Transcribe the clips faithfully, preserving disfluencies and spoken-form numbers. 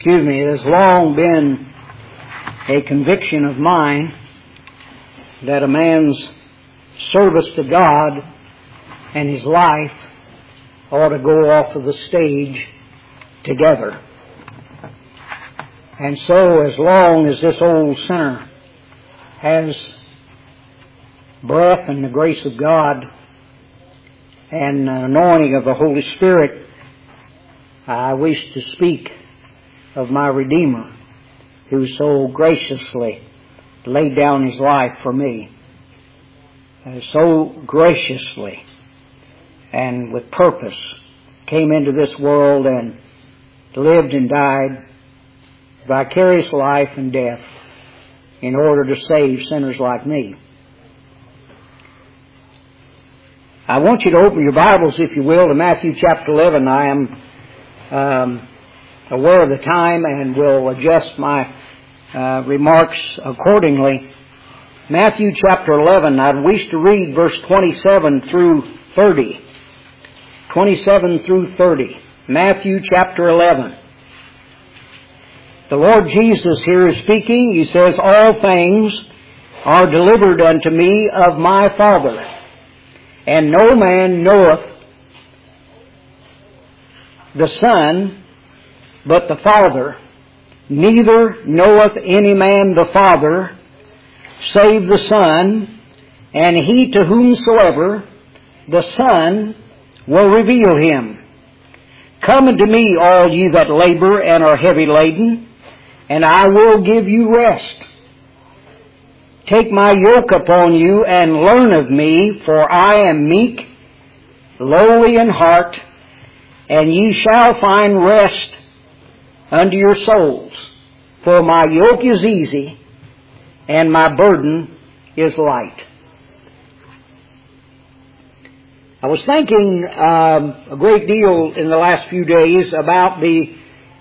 Excuse me, it has long been a conviction of mine that a man's service to God and his life ought to go off of the stage together. And so as long as this old sinner has breath and the grace of God and the anointing of the Holy Spirit, I wish to speak of my Redeemer, who so graciously laid down his life for me, and so graciously and with purpose came into this world and lived and died vicarious life and death in order to save sinners like me. I want you to open your Bibles, if you will, to Matthew chapter eleven. I am um, aware of the time and will adjust my uh, remarks accordingly. Matthew chapter eleven, I wish to read verse twenty-seven through thirty. twenty-seven through thirty. Matthew chapter eleven. The Lord Jesus here is speaking. He says, "All things are delivered unto me of my Father, and no man knoweth the Son but the Father, neither knoweth any man the Father save the Son, and he to whomsoever the Son will reveal him. Come unto me, all ye that labor and are heavy laden, and I will give you rest. Take my yoke upon you and learn of me, for I am meek, lowly in heart, and ye shall find rest unto your souls. For my yoke is easy, and my burden is light." I was thinking um, a great deal in the last few days about the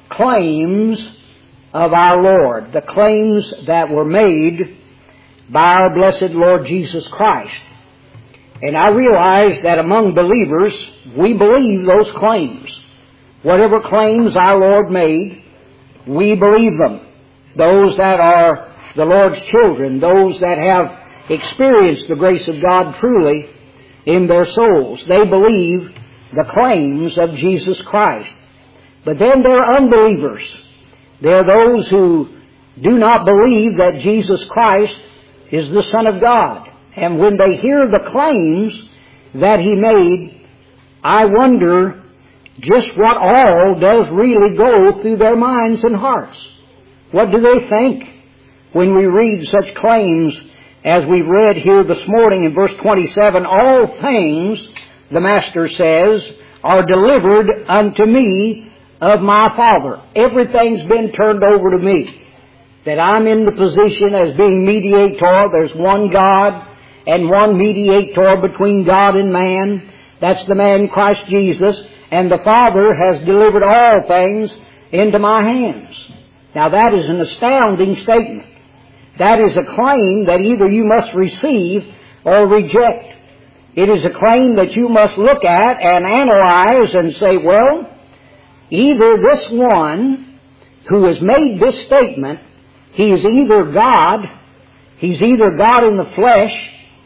claims of our Lord, the claims that were made by our blessed Lord Jesus Christ. And I realize that among believers, we believe those claims. Whatever claims our Lord made, we believe them. Those that are the Lord's children, those that have experienced the grace of God truly in their souls, they believe the claims of Jesus Christ. But then there are unbelievers. There are those who do not believe that Jesus Christ is the Son of God. And when they hear the claims that He made, I wonder just what all does really go through their minds and hearts. What do they think when we read such claims as we read here this morning in verse twenty-seven? All things, the Master says, are delivered unto me of my Father. Everything's been turned over to me. That I'm in the position as being mediator. There's one God and one mediator between God and man. That's the man Christ Jesus. And the Father has delivered all things into my hands. Now that is an astounding statement. That is a claim that either you must receive or reject. It is a claim that you must look at and analyze and say, well, either this one who has made this statement, he is either God, he's either God in the flesh,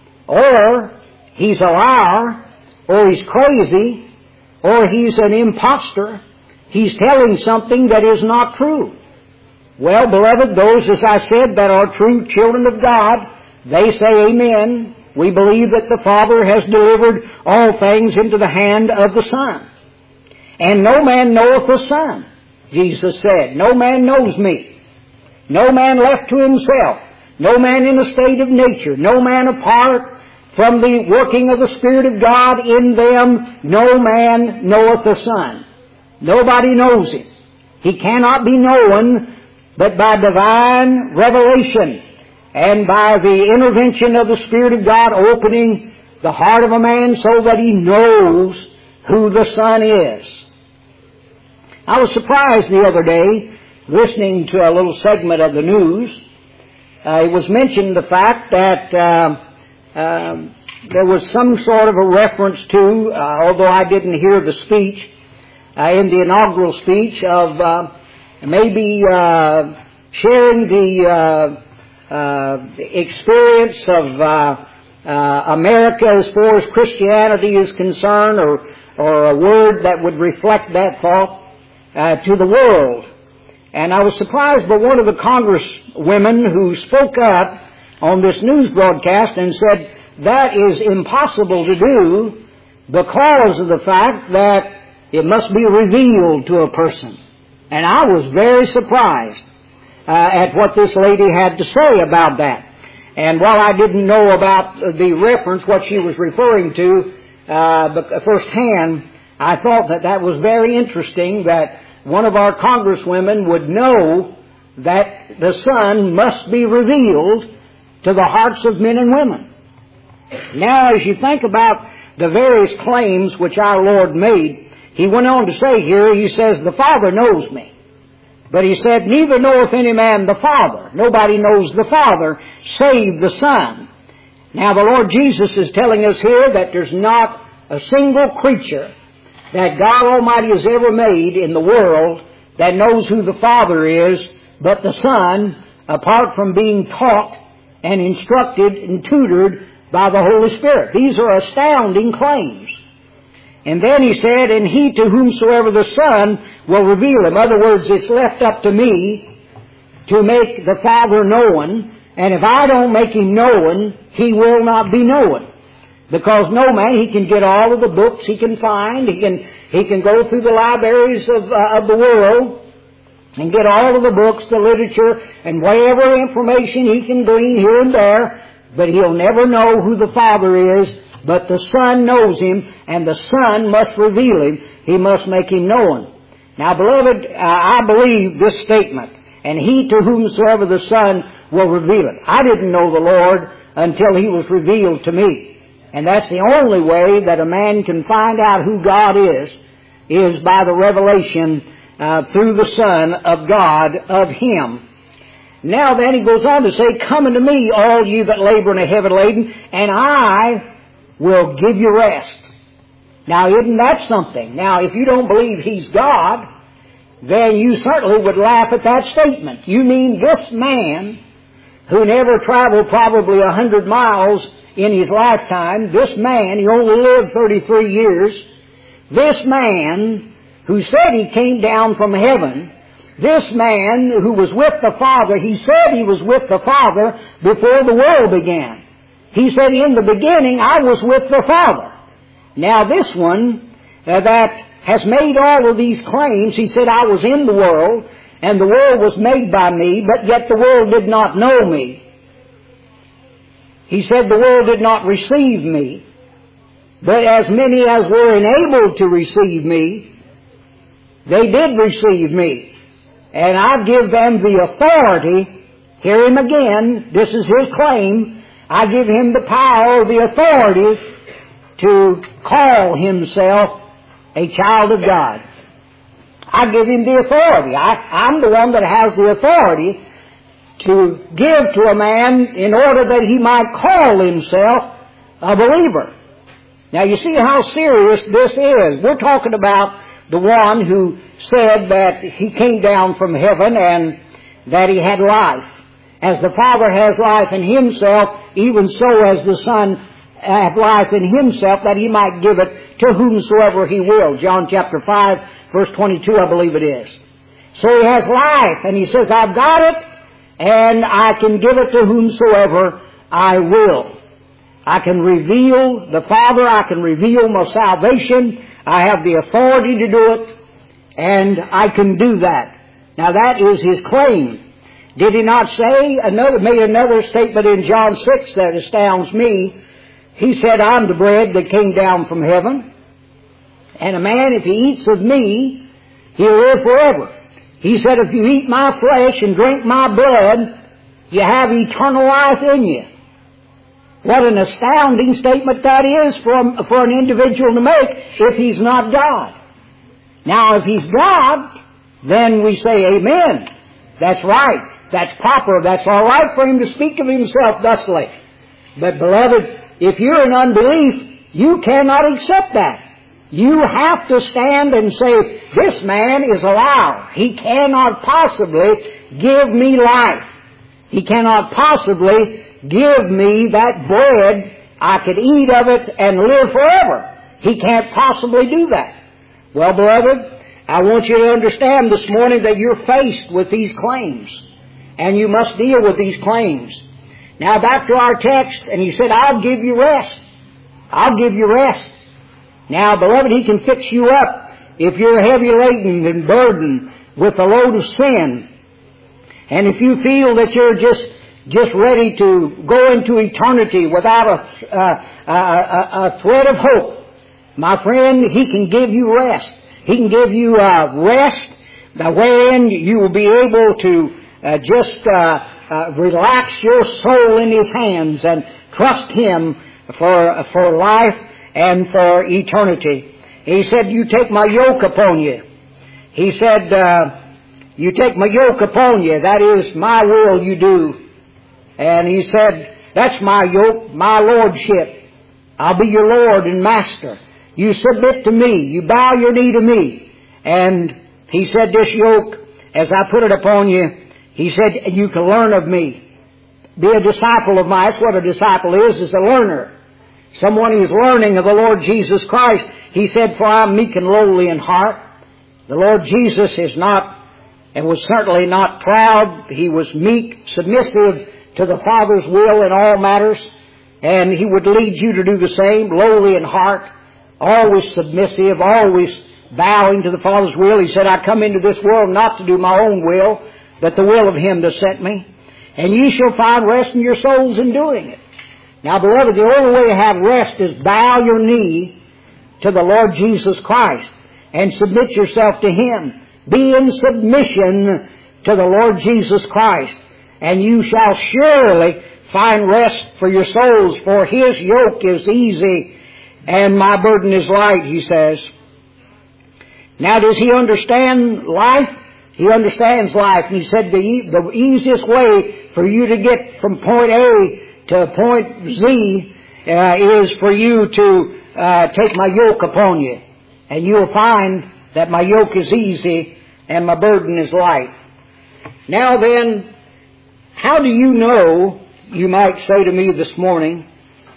or he's a liar, or he's crazy, or he's an impostor. He's telling something that is not true. Well, beloved, those, as I said, that are true children of God, they say amen. We believe that the Father has delivered all things into the hand of the Son. And no man knoweth the Son, Jesus said. No man knows me. No man left to himself. No man in a state of nature. No man apart from the working of the Spirit of God in them. No man knoweth the Son. Nobody knows Him. He cannot be known but by divine revelation and by the intervention of the Spirit of God opening the heart of a man so that he knows who the Son is. I was surprised the other day listening to a little segment of the news. Uh, it was mentioned the fact that uh, uh, there was some sort of a reference to, uh, although I didn't hear the speech, uh, in the inaugural speech of uh, maybe uh, sharing the uh, uh, experience of uh, uh, America as far as Christianity is concerned, or, or a word that would reflect that thought uh, to the world. And I was surprised by one of the congresswomen who spoke up on this news broadcast and said that is impossible to do because of the fact that it must be revealed to a person. And I was very surprised uh, at what this lady had to say about that. And while I didn't know about the reference, what she was referring to uh, firsthand, I thought that that was very interesting, that one of our congresswomen would know that the Son must be revealed to the hearts of men and women. Now, as you think about the various claims which our Lord made, He went on to say here, He says, the Father knows me. But He said, neither knoweth any man the Father. Nobody knows the Father save the Son. Now, the Lord Jesus is telling us here that there's not a single creature that God Almighty has ever made in the world that knows who the Father is, but the Son, apart from being taught and instructed and tutored by the Holy Spirit. These are astounding claims. And then He said, and He to whomsoever the Son will reveal Him. In other words, it's left up to me to make the Father known, and if I don't make Him known, He will not be known. Because no man, he can get all of the books he can find, he can he can go through the libraries of, uh, of the world and get all of the books, the literature, and whatever information he can glean here and there, but he'll never know who the Father is, but the Son knows Him, and the Son must reveal Him. He must make Him known. Now, beloved, uh, I believe this statement, and He to whomsoever the Son will reveal it. I didn't know the Lord until He was revealed to me. And that's the only way that a man can find out who God is, is by the revelation uh, through the Son of God of Him. Now then, He goes on to say, come unto me, all you that labor and are heavy laden, and I will give you rest. Now, isn't that something? Now, if you don't believe He's God, then you certainly would laugh at that statement. You mean this man, who never traveled probably a hundred miles in his lifetime, this man, he only lived thirty-three years, this man who said he came down from heaven, this man who was with the Father, he said he was with the Father before the world began. He said, in the beginning I was with the Father. Now this one uh, that has made all of these claims, he said, I was in the world, and the world was made by me, but yet the world did not know me. He said the world did not receive me, but as many as were enabled to receive me, they did receive me. And I give them the authority, hear him again, this is his claim, I give him the power, the authority to call himself a child of God. I give him the authority. I, I'm the one that has the authority to give to a man in order that he might call himself a believer. Now you see how serious this is. We're talking about the one who said that he came down from heaven and that he had life. As the Father has life in Himself, even so has the Son have life in Himself, that He might give it to whomsoever He will. John chapter five, verse twenty-two, I believe it is. So He has life, and He says, I've got it, and I can give it to whomsoever I will. I can reveal the Father, I can reveal my salvation, I have the authority to do it, and I can do that. Now that is His claim. Did He not say, another, made another statement in John six that astounds me? He said, I'm the bread that came down from heaven, and a man, if he eats of me, he'll live forever. He said, if you eat my flesh and drink my blood, you have eternal life in you. What an astounding statement that is for, for an individual to make if he's not God. Now, if he's God, then we say, amen. That's right. That's proper. That's all right for him to speak of himself thusly. But, beloved, if you're in unbelief, you cannot accept that. You have to stand and say, this man is a liar. He cannot possibly give me life. He cannot possibly give me that bread. I could eat of it and live forever. He can't possibly do that. Well, beloved, I want you to understand this morning that you're faced with these claims. And you must deal with these claims. Now back to our text, and he said, I'll give you rest. I'll give you rest. Now, beloved, He can fix you up if you're heavy laden and burdened with the load of sin. And if you feel that you're just just ready to go into eternity without a, uh, a, a, a thread of hope, my friend, He can give you rest. He can give you uh, rest wherein you will be able to uh, just uh, uh, relax your soul in His hands and trust Him for for life and for eternity. He said, you take my yoke upon you. He said, uh, you take my yoke upon you. That is, my will you do. And He said, that's my yoke, my lordship. I'll be your Lord and Master. You submit to me. You bow your knee to me. And He said, this yoke, as I put it upon you, He said, you can learn of me. Be a disciple of mine. That's what a disciple is, is a learner. Someone who's learning of the Lord Jesus Christ. He said, for I am meek and lowly in heart. The Lord Jesus is not, and was certainly not proud. He was meek, submissive to the Father's will in all matters. And He would lead you to do the same, lowly in heart, always submissive, always bowing to the Father's will. He said, I come into this world not to do my own will, but the will of Him that sent me. And ye shall find rest in your souls in doing it. Now, beloved, the only way to have rest is bow your knee to the Lord Jesus Christ and submit yourself to Him. Be in submission to the Lord Jesus Christ, and you shall surely find rest for your souls, for His yoke is easy and my burden is light, He says. Now, does He understand life? He understands life. And He said the, e- the easiest way for you to get from point A to point Z uh, is for you to uh, take my yoke upon you. And you'll find that my yoke is easy and my burden is light. Now then, how do you know, you might say to me this morning,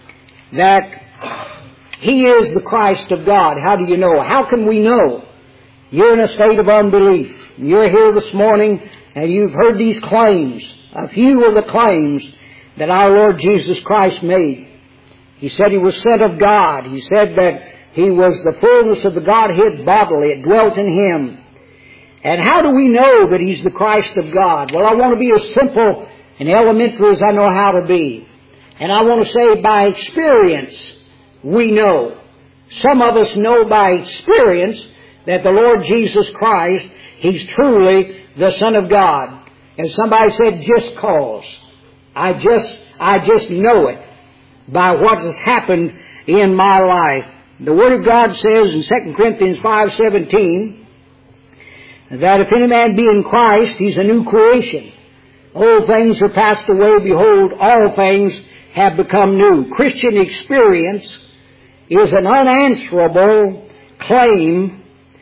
that He is the Christ of God? How do you know? How can we know? You're in a state of unbelief. You're here this morning and you've heard these claims, a few of the claims that our Lord Jesus Christ made. He said He was sent of God. He said that He was the fullness of the Godhead bodily. It dwelt in Him. And how do we know that He's the Christ of God? Well, I want to be as simple and elementary as I know how to be. And I want to say by experience, we know. Some of us know by experience that the Lord Jesus Christ, He's truly the Son of God. And somebody said, just cause. I just, I just know it by what has happened in my life. The Word of God says in Second Corinthians five seventeen that if any man be in Christ, he's a new creation. Old things are passed away. Behold, all things have become new. Christian experience is an unanswerable claim.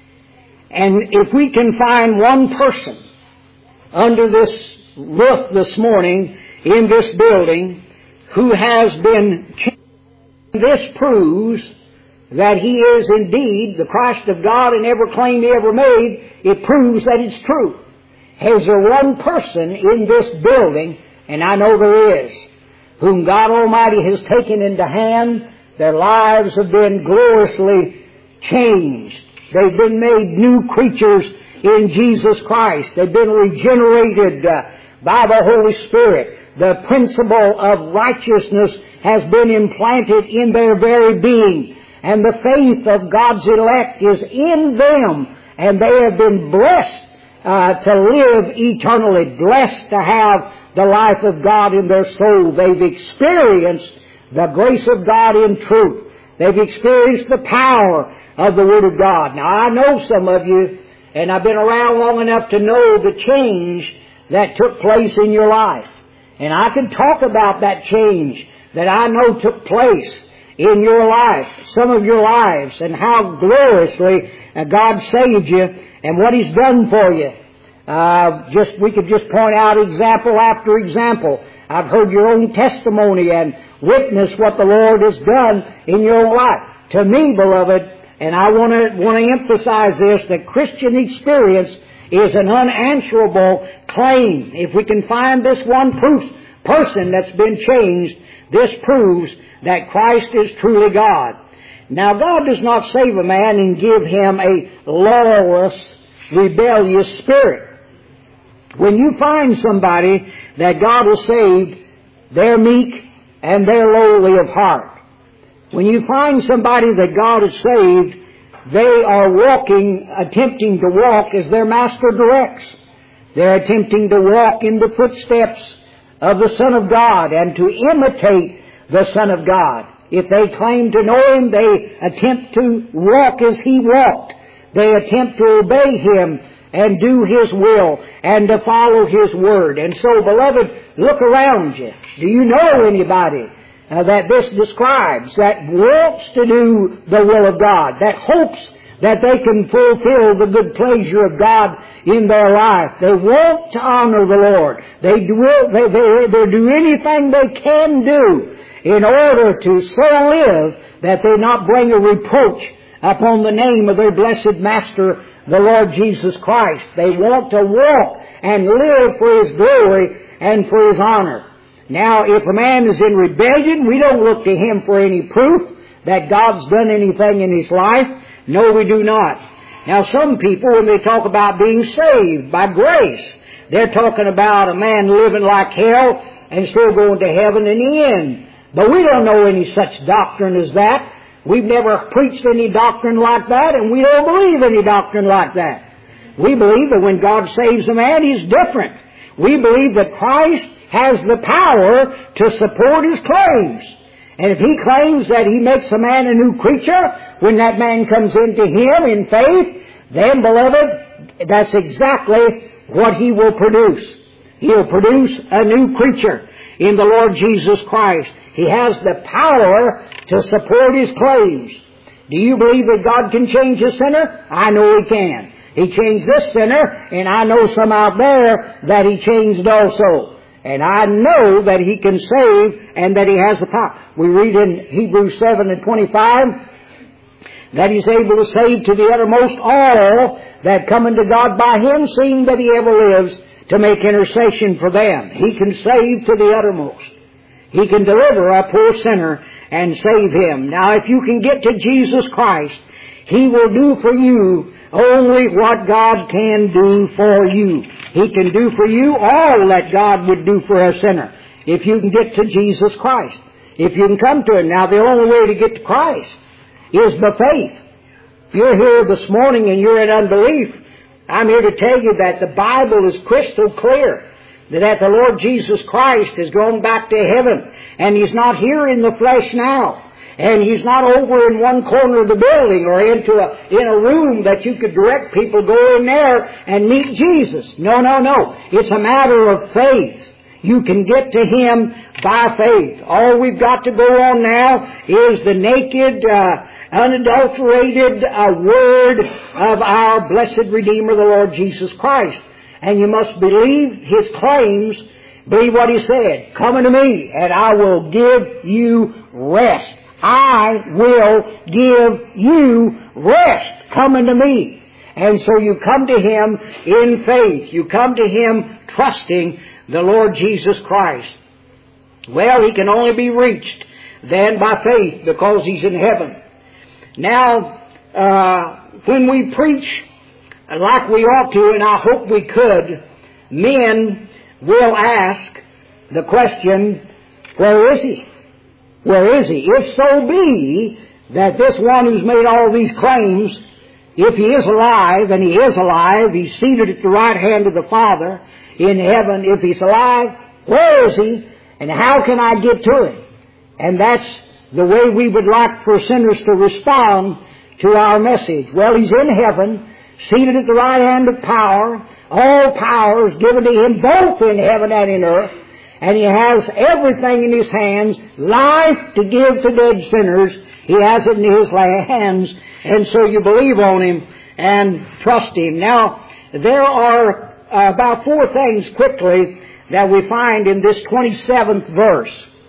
And if we can find one person under this roof this morning in this building who has been changed, this proves that he is indeed the Christ of God, and every claim he ever made, it proves that it's true. Is there one person in this building, and I know there is, whom God Almighty has taken into hand? Their lives have been gloriously changed. They've been made new creatures in Jesus Christ. They've been regenerated uh, by the Holy Spirit. The principle of righteousness has been implanted in their very being. And the faith of God's elect is in them. And they have been blessed uh, to live eternally. Blessed to have the life of God in their soul. They've experienced the grace of God in truth. They've experienced the power of the Word of God. Now, I know some of you, and I've been around long enough to know the change that took place in your life. And I can talk about that change that I know took place. in your life, some of your lives, and how gloriously uh, God saved you and what He's done for you. Uh, just, we could just point out example after example. I've heard your own testimony and witnessed what the Lord has done in your own life. To me, beloved, and I want to, want to emphasize this, that Christian experience is an unanswerable claim. If we can find this one proof, person that's been changed, this proves that Christ is truly God. Now, God does not save a man and give him a lawless, rebellious spirit. When you find somebody that God has saved, they're meek and they're lowly of heart. When you find somebody that God has saved, they are walking, attempting to walk as their Master directs. They're attempting to walk in the footsteps of the Son of God and to imitate the Son of God. If they claim to know Him, they attempt to walk as He walked. They attempt to obey Him and do His will and to follow His Word. And so, beloved, look around you. Do you know anybody uh, that this describes, that wants to do the will of God, that hopes that they can fulfill the good pleasure of God in their life? They want to honor the Lord. They do, they, they, they do anything they can do in order to so live that they not bring a reproach upon the name of their blessed Master, the Lord Jesus Christ. They want to walk and live for His glory and for His honor. Now, if a man is in rebellion, we don't look to him for any proof that God's done anything in his life. No, we do not. Now, some people, when they talk about being saved by grace, they're talking about a man living like hell and still going to heaven in the end. But we don't know any such doctrine as that. We've never preached any doctrine like that, and we don't believe any doctrine like that. We believe that when God saves a man, He's different. We believe that Christ has the power to support His claims. And if He claims that He makes a man a new creature when that man comes into Him in faith, then, beloved, that's exactly what He will produce. He'll produce a new creature in the Lord Jesus Christ. He has the power to support His claims. Do you believe that God can change a sinner? I know He can. He changed this sinner, and I know some out there that He changed also. And I know that He can save and that He has the power. We read in Hebrews seven and twenty-five that He's able to save to the uttermost all that come unto God by Him, seeing that He ever lives to make intercession for them. He can save to the uttermost. He can deliver a poor sinner and save him. Now, if you can get to Jesus Christ, He will do for you only what God can do for you. He can do for you all that God would do for a sinner if you can get to Jesus Christ. If you can come to Him. Now, the only way to get to Christ is by faith. If you're here this morning and you're in unbelief, I'm here to tell you that the Bible is crystal clear that the Lord Jesus Christ has gone back to heaven, and He's not here in the flesh now, and He's not over in one corner of the building or into a, in a room that you could direct people go in there and meet Jesus. No, no, no. It's a matter of faith. You can get to Him by faith. All we've got to go on now is the naked, uh, unadulterated uh, Word of our blessed Redeemer, the Lord Jesus Christ. And you must believe His claims, believe what He said. Come unto me, and I will give you rest. I will give you rest. Come unto me. And so you come to Him in faith. You come to Him trusting the Lord Jesus Christ. Well, He can only be reached then by faith because He's in heaven. Now, uh, when we preach like we ought to, and I hope we could, men will ask the question, where is He? Where is He? If so be that this one who's made all these claims, if He is alive, and He is alive, He's seated at the right hand of the Father in heaven. If He's alive, where is He? And how can I get to Him? And that's the way we would like for sinners to respond to our message. Well, He's in heaven, seated at the right hand of power. All power is given to Him both in heaven and in earth. And He has everything in His hands, life to give to dead sinners. He has it in His hands, and so you believe on Him and trust Him. Now, there are uh, about four things quickly that we find in this twenty-seventh verse,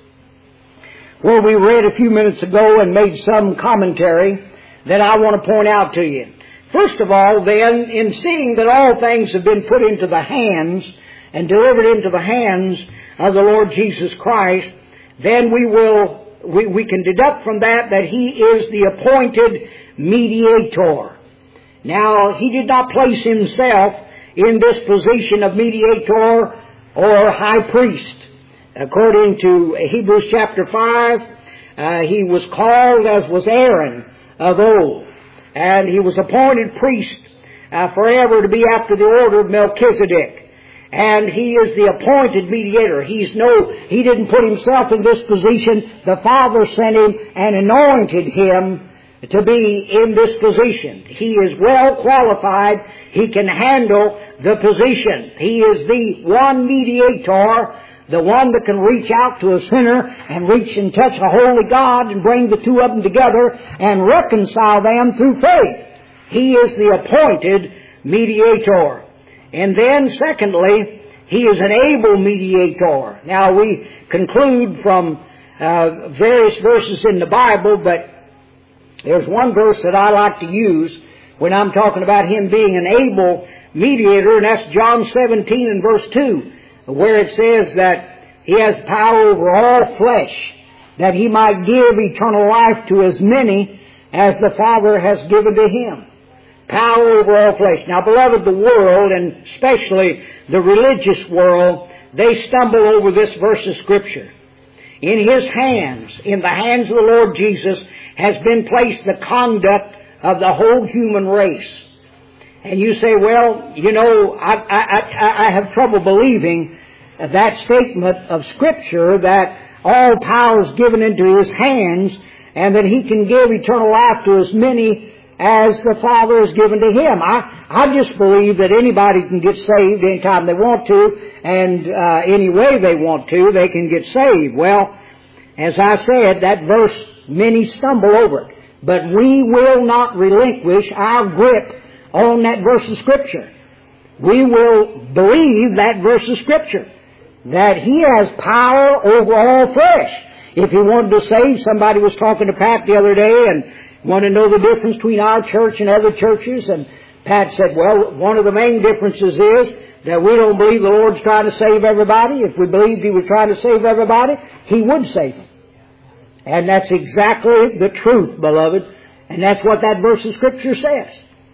where we read a few minutes ago and made some commentary that I want to point out to you. First of all, then, in seeing that all things have been put into the hands and delivered into the hands of the Lord Jesus Christ, then we will, we, we can deduct from that that He is the appointed mediator. Now, He did not place Himself in this position of mediator or high priest. According to Hebrews chapter five, uh, He was called as was Aaron of old. And He was appointed priest uh, forever to be after the order of Melchizedek. And He is the appointed mediator. He's no, He didn't put Himself in this position. The Father sent Him and anointed Him to be in this position. He is well qualified. He can handle the position. He is the one mediator, the one that can reach out to a sinner and reach and touch a holy God and bring the two of them together and reconcile them through faith. He is the appointed mediator. And then, secondly, He is an able mediator. Now, we conclude from uh, various verses in the Bible, but there's one verse that I like to use when I'm talking about Him being an able mediator, and that's John seventeen and verse two, where it says that He has power over all flesh, that He might give eternal life to as many as the Father has given to Him. Power over all flesh. Now, beloved, the world, and especially the religious world, they stumble over this verse of Scripture. In His hands, in the hands of the Lord Jesus, has been placed the conduct of the whole human race. And you say, well, you know, I, I, I, I have trouble believing that statement of Scripture that all power is given into His hands and that He can give eternal life to as many as the Father has given to Him. I, I just believe that anybody can get saved anytime they want to, and uh, any way they want to, they can get saved. Well, as I said, that verse, many stumble over it. But we will not relinquish our grip on that verse of Scripture. We will believe that verse of Scripture, that He has power over all flesh. If He wanted to save, somebody was talking to Pat the other day and wanted to know the difference between our church and other churches, and Pat said, well, one of the main differences is that we don't believe the Lord's trying to save everybody. If we believed He was trying to save everybody, He would save them. And that's exactly the truth, beloved. And that's what that verse of Scripture says.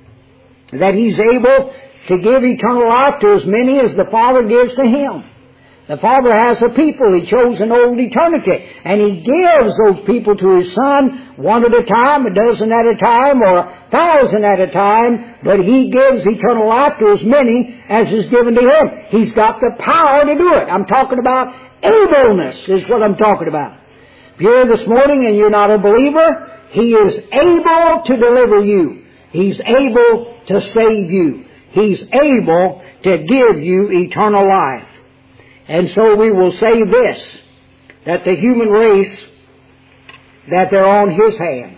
That He's able to give eternal life to as many as the Father gives to Him. The Father has a people He chose in old eternity, and He gives those people to His Son one at a time, a dozen at a time, or a thousand at a time, but He gives eternal life to as many as is given to Him. He's got the power to do it. I'm talking about ableness is what I'm talking about. If you're here this morning and you're not a believer, He is able to deliver you. He's able to save you. He's able to give you eternal life. And so we will say this, that the human race, that they're on His hands.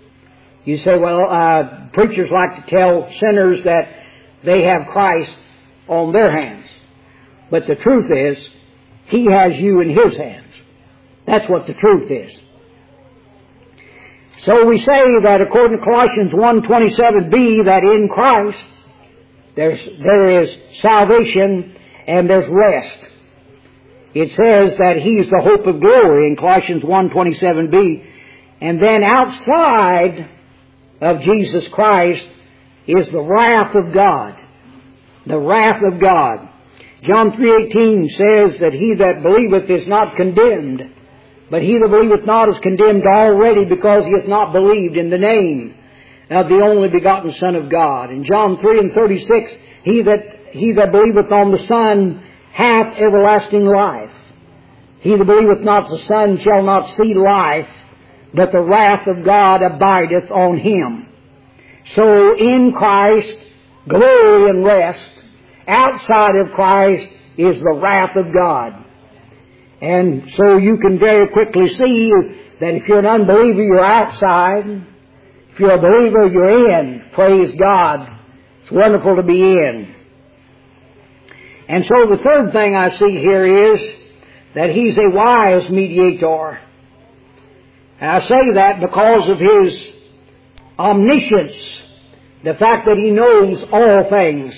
You say, well, uh, preachers like to tell sinners that they have Christ on their hands. But the truth is, He has you in His hands. That's what the truth is. So we say that according to Colossians one twenty-seven b, that in Christ there's, there is salvation and there's rest. It says that He's the hope of glory in Colossians one twenty-seven b. And then outside of Jesus Christ is the wrath of God. The wrath of God. John three eighteen says that he that believeth is not condemned, but he that believeth not is condemned already, because he hath not believed in the name of the only begotten Son of God. In John three and thirty-six, he that, he that believeth on the Son hath everlasting life. He that believeth not the Son shall not see life, but the wrath of God abideth on him. So in Christ, glory and rest. Outside of Christ is the wrath of God. And so you can very quickly see that if you're an unbeliever, you're outside. If you're a believer, you're in. Praise God. It's wonderful to be in. And so the third thing I see here is that He's a wise mediator. And I say that because of His omniscience, the fact that He knows all things.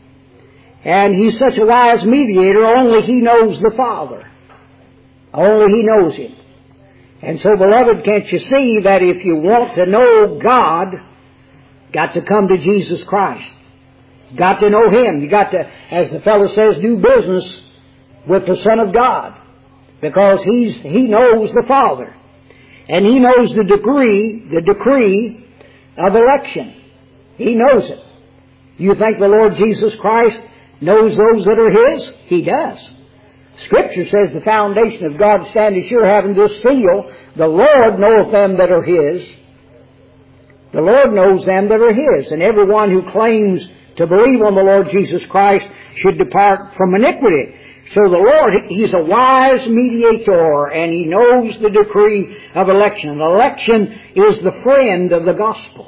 And He's such a wise mediator, only He knows the Father. Only He knows Him. And so, beloved, can't you see that if you want to know God, got to come to Jesus Christ. Got to know Him. You got to, as the fellow says, do business with the Son of God. Because He's, He knows the Father. And He knows the decree, the decree of election. He knows it. You think the Lord Jesus Christ knows those that are His? He does. Scripture says the foundation of God standeth sure, having this seal, the Lord knoweth them that are His. The Lord knows them that are His. And everyone who claims to believe on the Lord Jesus Christ should depart from iniquity. So the Lord, He's a wise mediator, and He knows the decree of election. Election is the friend of the gospel.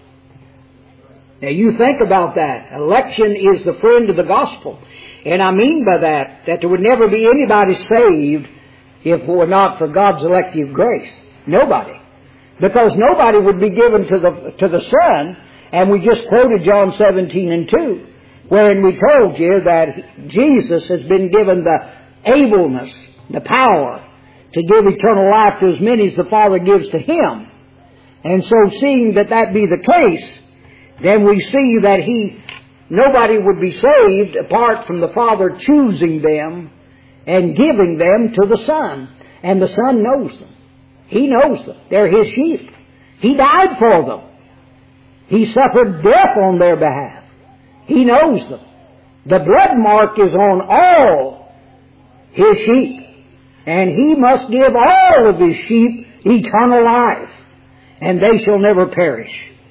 Now you think about that. Election is the friend of the gospel. And I mean by that, that there would never be anybody saved if it were not for God's elective grace. Nobody. Because nobody would be given to the, to the Son. And we just quoted John seventeen and two, wherein we told you that Jesus has been given the ableness, the power to give eternal life to as many as the Father gives to Him. And so seeing that that be the case, then we see that He, nobody would be saved apart from the Father choosing them and giving them to the Son. And the Son knows them. He knows them. They're His sheep. He died for them. He suffered death on their behalf. He knows them. The blood mark is on all His sheep. And He must give all of His sheep eternal life. And they shall never perish.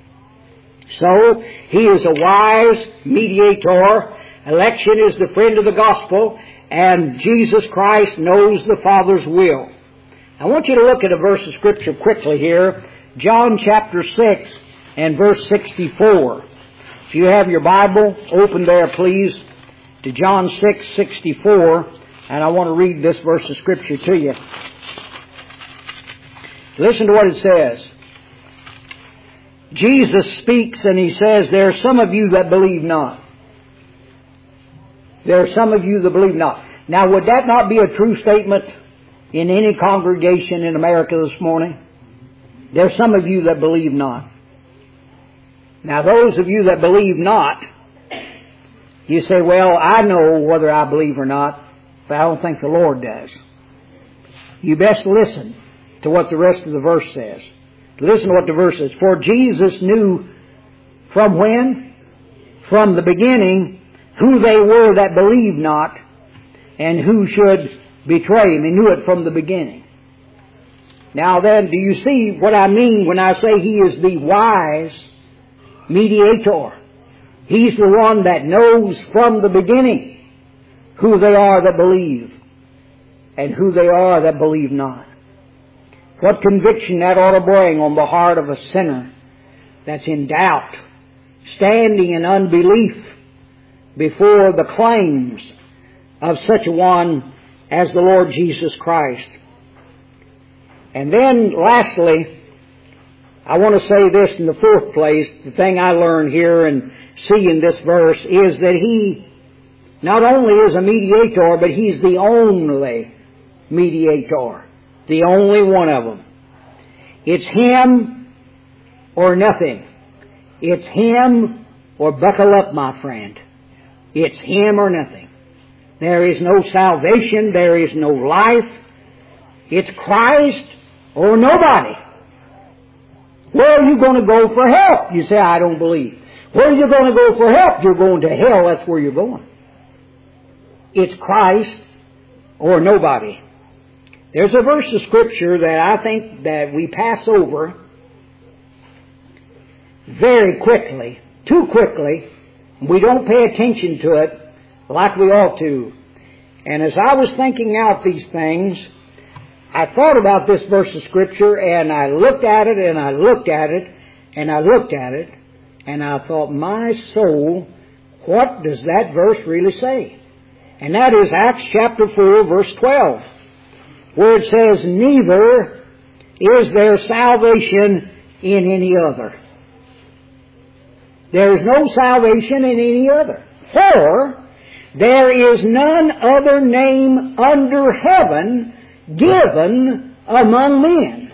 So, He is a wise mediator. Election is the friend of the gospel. And Jesus Christ knows the Father's will. I want you to look at a verse of Scripture quickly here. John chapter six and verse sixty-four. If you have your Bible, open there please to John six sixty-four. And I want to read this verse of Scripture to you. Listen to what it says. Jesus speaks and He says, there are some of you that believe not. There are some of you that believe not. Now, would that not be a true statement in any congregation in America this morning? There are some of you that believe not. Now, those of you that believe not, you say, well, I know whether I believe or not, but I don't think the Lord does. You best listen to what the rest of the verse says. Listen to what the verse says. For Jesus knew from when? From the beginning, who they were that believed not, and who should betray Him. He knew it from the beginning. Now then, do you see what I mean when I say He is the wise mediator? He's the one that knows from the beginning who they are that believe and who they are that believe not. What conviction that ought to bring on the heart of a sinner that's in doubt, standing in unbelief before the claims of such a one as the Lord Jesus Christ. And then, lastly, I want to say this in the fourth place. The thing I learned here and see in this verse is that He not only is a mediator, but He's the only mediator. The only one of them. It's Him or nothing. It's Him or buckle up, my friend. It's Him or nothing. There is no salvation. There is no life. It's Christ or nobody. Where are you going to go for help? You say, I don't believe. Where are you going to go for help? You're going to hell. That's where you're going. It's Christ or nobody. There's a verse of Scripture that I think that we pass over very quickly, too quickly. We don't pay attention to it like we ought to. And as I was thinking out these things, I thought about this verse of Scripture, and I looked at it, and I looked at it, and I looked at it, and I thought, my soul, what does that verse really say? And that is Acts chapter four, verse twelve, where it says, neither is there salvation in any other. There is no salvation in any other. For there is none other name under heaven given among men,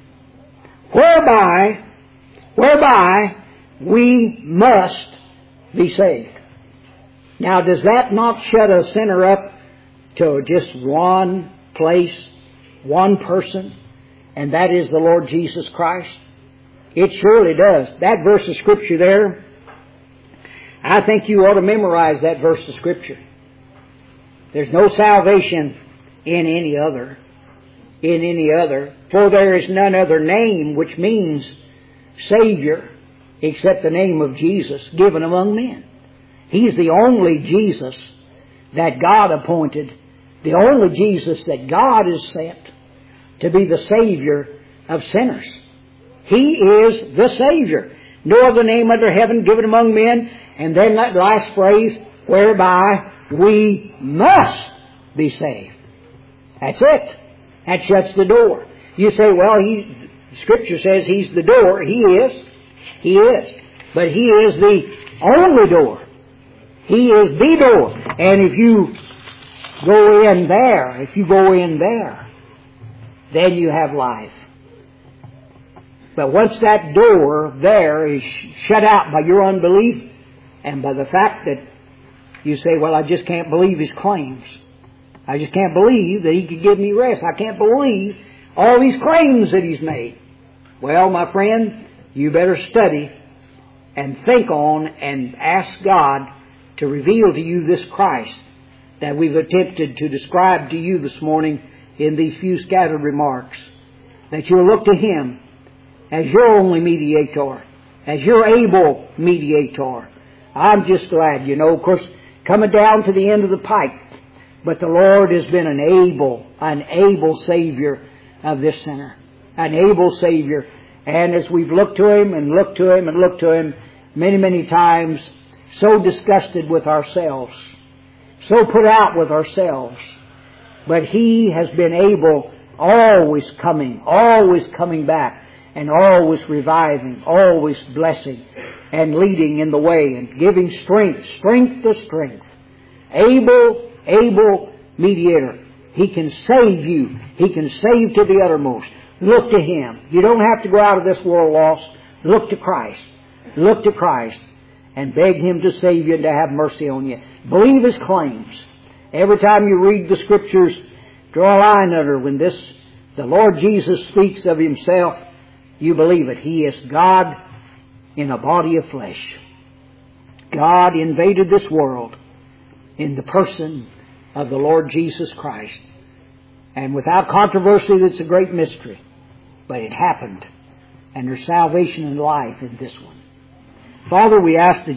whereby, whereby we must be saved. Now, does that not shut a sinner up to just one place, one person, and that is the Lord Jesus Christ? It surely does. That verse of Scripture there, I think you ought to memorize that verse of Scripture. There's no salvation in any other. In any other. For there is none other name, which means Savior, except the name of Jesus, given among men. He's the only Jesus that God appointed, the only Jesus that God has sent to be the Savior of sinners. He is the Savior. No other name under heaven given among men. And then that last phrase, whereby we must be saved. That's it. That shuts the door. You say, well, he, Scripture says He's the door. He is. He is. But He is the only door. He is the door. And if you go in there, if you go in there, then you have life. But once that door there is shut out by your unbelief and by the fact that you say, well, I just can't believe His claims. I just can't believe that He could give me rest. I can't believe all these claims that He's made. Well, my friend, you better study and think on and ask God to reveal to you this Christ that we've attempted to describe to you this morning in these few scattered remarks. That you'll look to Him as your only mediator, as your able mediator. I'm just glad, you know, of course, coming down to the end of the pike, but the Lord has been an able, an able Savior of this sinner. An able Savior. And as we've looked to Him and looked to Him and looked to Him many, many times, so disgusted with ourselves, so put out with ourselves, but He has been able, always coming, always coming back, and always reviving, always blessing, and leading in the way, and giving strength, strength to strength. Able, able mediator. He can save you. He can save to the uttermost. Look to Him. You don't have to go out of this world lost. Look to Christ. Look to Christ and beg Him to save you and to have mercy on you. Believe His claims. Every time you read the Scriptures, draw a line under when this, the Lord Jesus speaks of Himself, you believe it. He is God in a body of flesh. God invaded this world in the person of the Lord Jesus Christ. And without controversy, that's a great mystery. But it happened. And there's salvation and life in this one. Father, we ask that